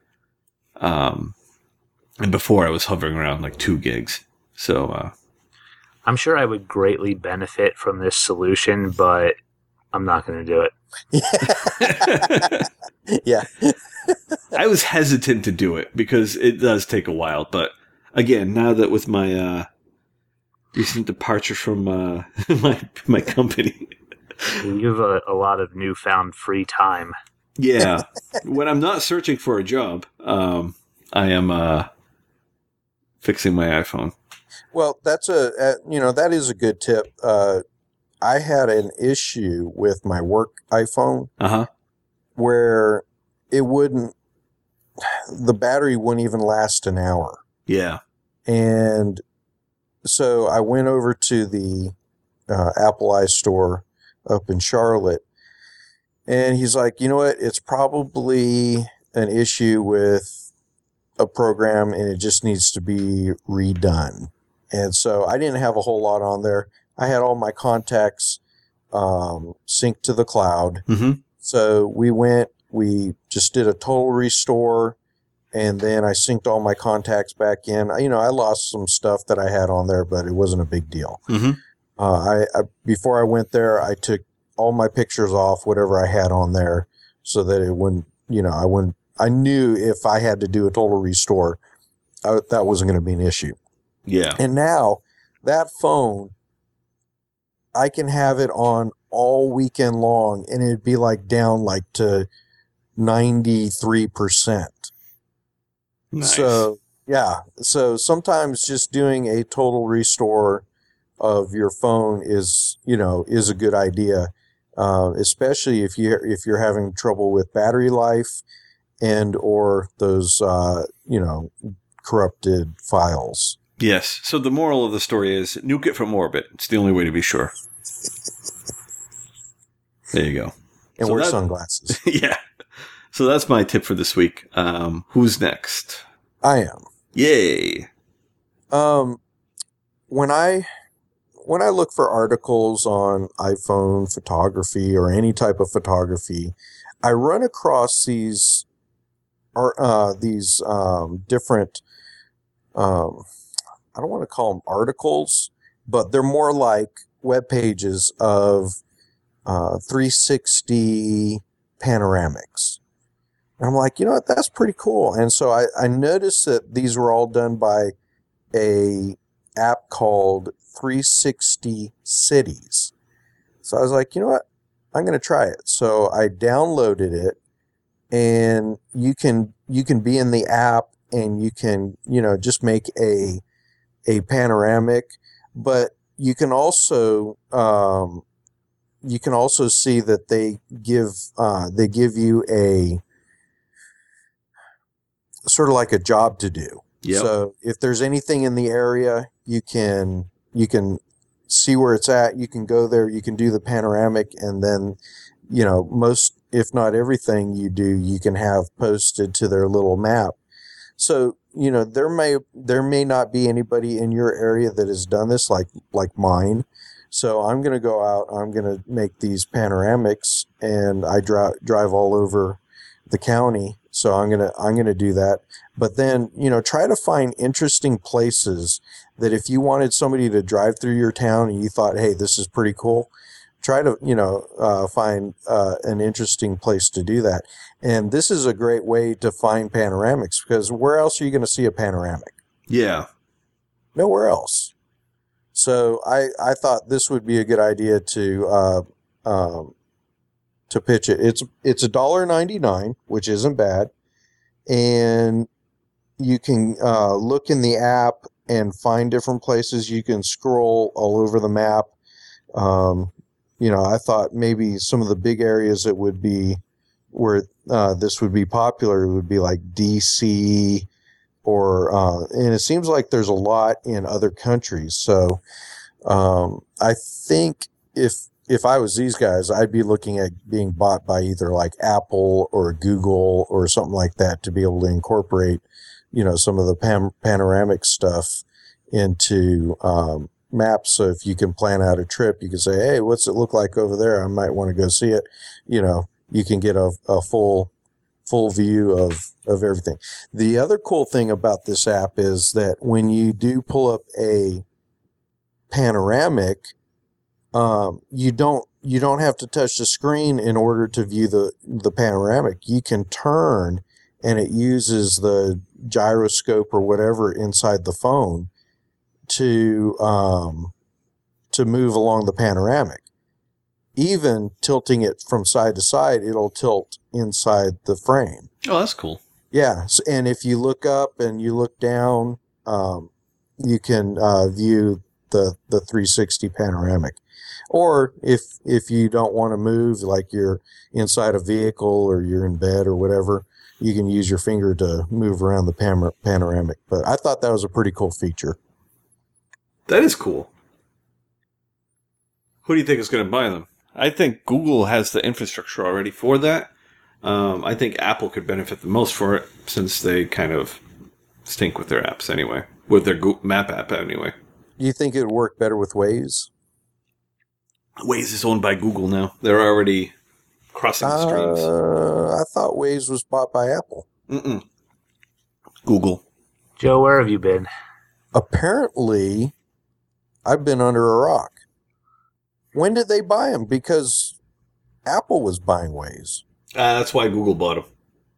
Um, and before I was hovering around like two gigs. So uh, I'm sure I would greatly benefit from this solution, but I'm not going to do it. Yeah. I was hesitant to do it because it does take a while. But again, now that with my uh, recent departure from uh, my my company, you have a, a lot of newfound free time. Yeah. When I'm not searching for a job, um, I am uh, fixing my iPhone. Well, that's a, uh, you know, that is a good tip. Uh, I had an issue with my work iPhone uh-huh. where it wouldn't, the battery wouldn't even last an hour. Yeah. And so I went over to the uh, Apple iStore up in Charlotte, and he's like, you know what? It's probably an issue with a program, and it just needs to be redone. And so I didn't have a whole lot on there. I had all my contacts um, synced to the cloud. Mm-hmm. So we went, we just did a total restore, and then I synced all my contacts back in. You know, I lost some stuff that I had on there, but it wasn't a big deal. Mm-hmm. Uh, I, I before I went there, I took all my pictures off, whatever I had on there, so that it wouldn't, you know, I wouldn't. I knew if I had to do a total restore, I, that wasn't going to be an issue. Yeah. And now that phone, I can have it on all weekend long, and it'd be like down like to ninety-three percent. Nice. So yeah, so sometimes just doing a total restore of your phone is, you know, is a good idea, uh, especially if you if you're having trouble with battery life and or those uh, you know, corrupted files. Yes. So the moral of the story is nuke it from orbit. It's the only way to be sure. There you go. And So wear that- sunglasses. Yeah. So that's my tip for this week. Um, who's next? I am. Yay. Um, when I when I look for articles on iPhone photography or any type of photography, I run across these are uh, these um, different. Um, I don't want to call them articles, but they're more like web pages of uh, three sixty panoramics. And I'm like, you know what, that's pretty cool. And so I, I noticed that these were all done by a app called three sixty Cities. So I was like, you know what, I'm going to try it. So I downloaded it, and you can you can be in the app, and you can, you know, just make a a panoramic, but you can also um, you can also see that they give uh, they give you a sort of like a job to do. Yep. So if there's anything in the area, you can you can see where it's at. You can go there. You can do the panoramic, and then, you know, most, if not everything you do, you can have posted to their little map. So, you know, there may there may not be anybody in your area that has done this like like mine. So I'm going to go out. I'm going to make these panoramics, and I drive drive all over the county. So I'm gonna I'm gonna do that. But then, you know, try to find interesting places that if you wanted somebody to drive through your town and you thought, hey, this is pretty cool, try to, you know, uh, find uh, an interesting place to do that. And this is a great way to find panoramics, because where else are you going to see a panoramic? Yeah. Nowhere else. So I, I thought this would be a good idea to uh, um, to pitch it. It's it's a dollar ninety nine, which isn't bad, and you can uh, look in the app and find different places. You can scroll all over the map. Um, you know, I thought maybe some of the big areas that would be where uh, this would be popular would be like D C, or uh, and it seems like there's a lot in other countries. So um, I think if if I was these guys, I'd be looking at being bought by either like Apple or Google or something like that to be able to incorporate, you know, some of the pan- panoramic stuff into um, maps. So if you can plan out a trip, you can say, hey, what's it look like over there? I might want to go see it. You know, you can get a, a full full view of, of everything. The other cool thing about this app is that when you do pull up a panoramic, um, you don't you don't have to touch the screen in order to view the, the panoramic. You can turn, and it uses the gyroscope or whatever inside the phone to um, to move along the panoramic. Even tilting it from side to side, it'll tilt inside the frame. Oh, that's cool. Yeah, so, and if you look up and you look down, um, you can uh, view the the three sixty panoramic. Or if if you don't want to move, like you're inside a vehicle or you're in bed or whatever, you can use your finger to move around the pam- panoramic. But I thought that was a pretty cool feature. That is cool. Who do you think is going to buy them? I think Google has the infrastructure already for that. Um, I think Apple could benefit the most for it since they kind of stink with their apps anyway, with their Google Map app anyway. Do you think it would work better with Waze? Waze is owned by Google now. They're already crossing the streams. Uh, I thought Waze was bought by Apple. Mm-mm. Google. Joe, where have you been? Apparently, I've been under a rock. When did they buy them? Because Apple was buying Waze. Uh, that's why Google bought them.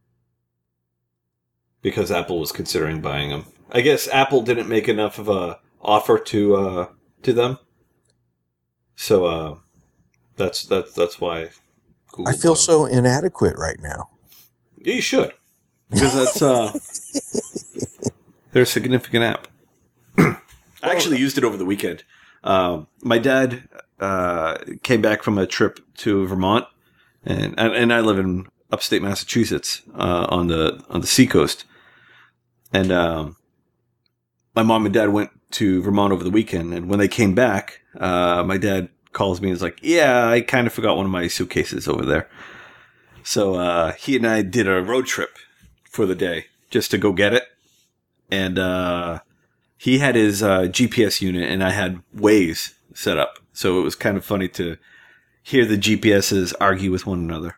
Because Apple was considering buying them. I guess Apple didn't make enough of a offer to uh, to them. So uh, that's that's that's why Google I feel bought them. so inadequate right now. Yeah, you should. Because that's uh, they're a significant app. I actually used it over the weekend. Um, my dad uh, came back from a trip to Vermont, and and I live in upstate Massachusetts uh, on the on the seacoast. And um, my mom and dad went to Vermont over the weekend, and when they came back, uh, my dad calls me and is like, "Yeah, I kind of forgot one of my suitcases over there." So uh, he and I did a road trip for the day just to go get it, and uh, he had his uh, G P S unit, and I had Waze set up. So it was kind of funny to hear the G P S's argue with one another.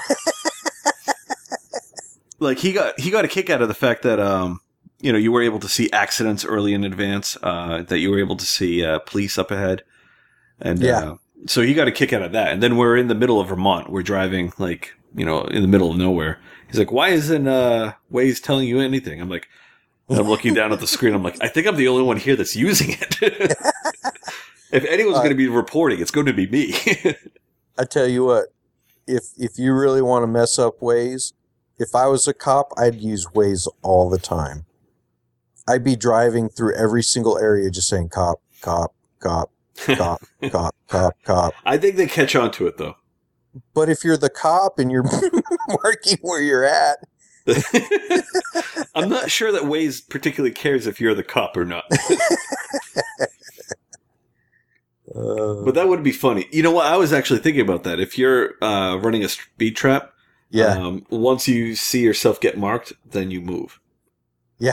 Like he got he got a kick out of the fact that um you know you were able to see accidents early in advance, uh, that you were able to see uh, police up ahead, and Yeah. uh, so he got a kick out of that. And then we're in the middle of Vermont. We're driving like you know in the middle of nowhere. He's like, "Why isn't uh, Waze telling you anything?" I'm like, and I'm looking down at the screen. I'm like, I think I'm the only one here that's using it. If anyone's Uh, going to be reporting, it's going to be me. I tell you what, if if you really want to mess up Waze, if I was a cop, I'd use Waze all the time. I'd be driving through every single area just saying cop, cop, cop, cop, cop, cop, cop. I think they catch on to it though. But if you're the cop and you're marking where you're at, I'm not sure that Waze particularly cares if you're the cop or not. uh, But that would be funny. You know what? I was actually thinking about that. If you're uh, running a speed trap, yeah, um, once you see yourself get marked, then you move. yeah.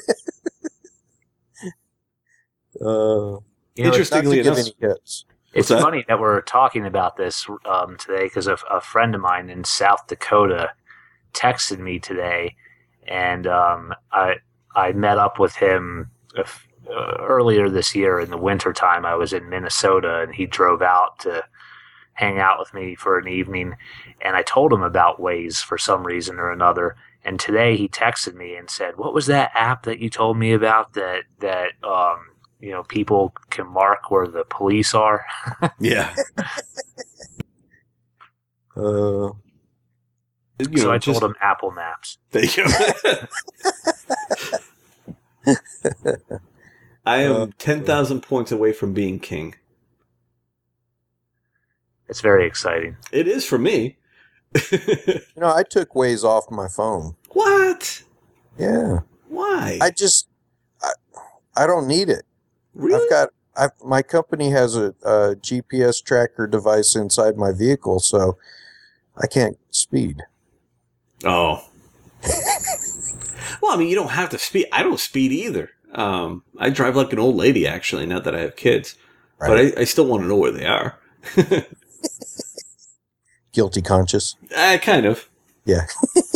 uh, You know, it's, Interestingly not to give enough, any hits. it's that? funny that we're talking about this um, today because a, a friend of mine in South Dakota texted me today, and um, I I met up with him a f- uh, earlier this year in the wintertime. I was in Minnesota, and he drove out to hang out with me for an evening, and I told him about Waze for some reason or another. And today he texted me and said, "What was that app that you told me about that that um, you know people can mark where the police are?" Yeah. Uh, You so know, I just- told him Apple Maps. There you go. I am Uh, ten thousand points away from being king. It's very exciting. It is for me. you know, I took Waze off my phone. What? Yeah, Why? I just, I, I don't need it. really? I've got, I've, my company has a, a G P S tracker device inside my vehicle, so I can't speed. Oh. Well, I mean, you don't have to speed. I don't speed either. Um, I drive like an old lady, actually, now that I have kids. Right. But I, I still want to know where they are. Guilty conscious. uh, kind of. Yeah.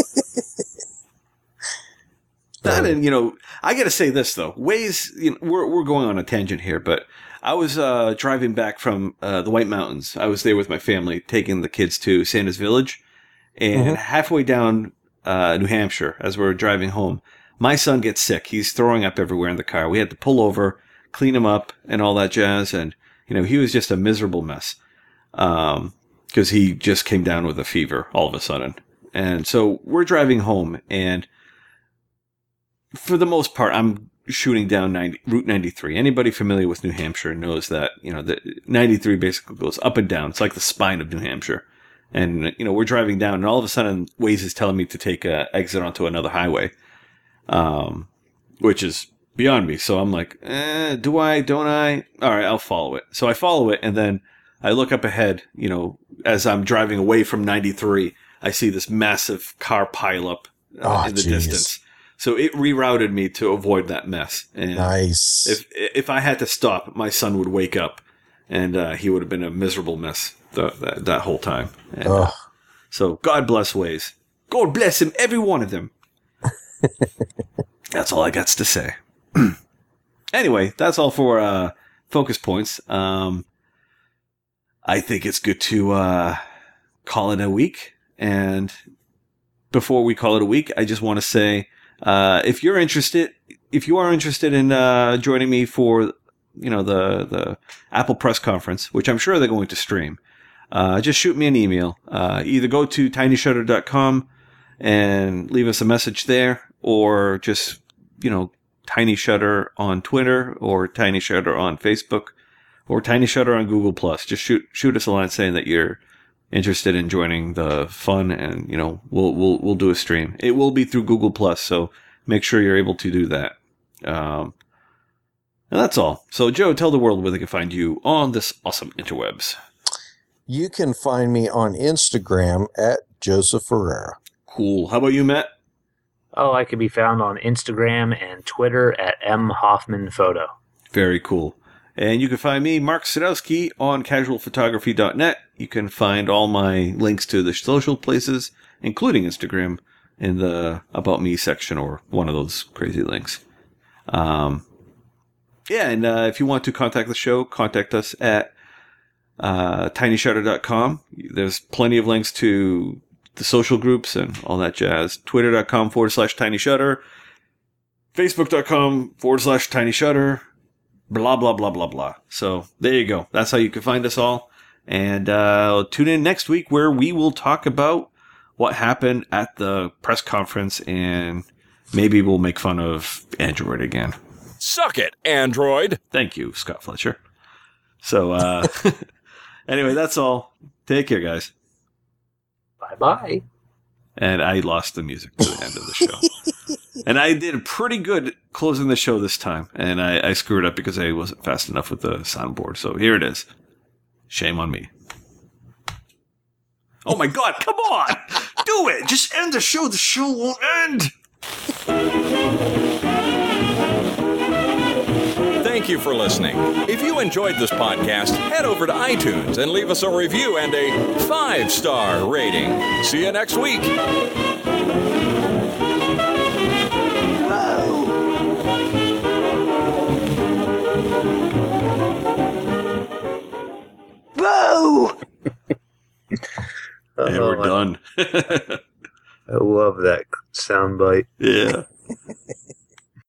That and, you know, I got to say this, though. Waze, you know, we're, we're going on a tangent here, but I was uh, driving back from uh, the White Mountains. I was there with my family, taking the kids to Santa's Village. And Mhm. halfway down uh, New Hampshire, as we were driving home, my son gets sick. He's throwing up everywhere in the car. We had to pull over, clean him up, and all that jazz. And, you know, he was just a miserable mess. Um, because he just came down with a fever all of a sudden. And so we're driving home, and for the most part, I'm shooting down ninety, Route ninety-three. Anybody familiar with New Hampshire knows that, you know, the ninety-three basically goes up and down. It's like the spine of New Hampshire. And, you know, we're driving down, and all of a sudden, Waze is telling me to take a exit onto another highway, um, which is beyond me. So I'm like, eh, do I, don't I? All right, I'll follow it. So I follow it, and then I look up ahead, you know, as I'm driving away from ninety-three, I see this massive car pileup uh, Oh, in the geez. distance. So it rerouted me to avoid that mess. And Nice. if if I had to stop, my son would wake up, and uh, he would have been a miserable mess the, that, that whole time. And, uh, Ugh. so God bless Waze. God bless him, every one of them. That's all I got to say. Anyway, that's all for uh, focus points. Um, I think it's good to uh, call it a week. And before we call it a week, I just want to say, uh, if you're interested, if you are interested in uh, joining me for, you know, the the Apple press conference, which I'm sure they're going to stream, uh, just shoot me an email. Uh, either go to tiny shutter dot com and leave us a message there, or just, you know, Tiny Shutter on Twitter, or Tiny Shutter on Facebook, or Tiny Shutter on Google Plus. Just shoot shoot us a line saying that you're interested in joining the fun, and, you know, we'll we'll we'll do a stream. It will be through Google Plus, so make sure you're able to do that. Um, and that's all. So, Joe, tell the world where they can find you on this awesome interwebs. You can find me on Instagram at Joseph Ferreira. Cool. How about you, Matt? Oh, I can be found on Instagram and Twitter at M Hoffman Photo. Very cool. And you can find me, Mark Sadowski, on casual photography dot net. You can find all my links to the social places, including Instagram, in the About Me section, or one of those crazy links. Um, yeah, and uh, if you want to contact the show, contact us at uh, tiny shutter dot com. There's plenty of links to the social groups and all that jazz. Twitter dot com forward slash tiny shutter. Facebook dot com forward slash tiny shutter. Blah, blah, blah, blah, blah. So there you go. That's how you can find us all. And uh, tune in next week, where we will talk about what happened at the press conference, and maybe we'll make fun of Android again. Suck it, Android. Thank you, Scott Fletcher. So uh, anyway, that's all. Take care, guys. Bye-bye. And I lost the music to the end of the show. And I did pretty good closing the show this time. And I, I screwed up because I wasn't fast enough with the soundboard. So here it is. Shame on me. Oh my God, come on! Do it! Just end the show. The show won't end! Thank you for listening. If you enjoyed this podcast, head over to iTunes and leave us a review and a five-star rating. See you next week. Whoa! And we're Oh, done. I love that soundbite. Yeah.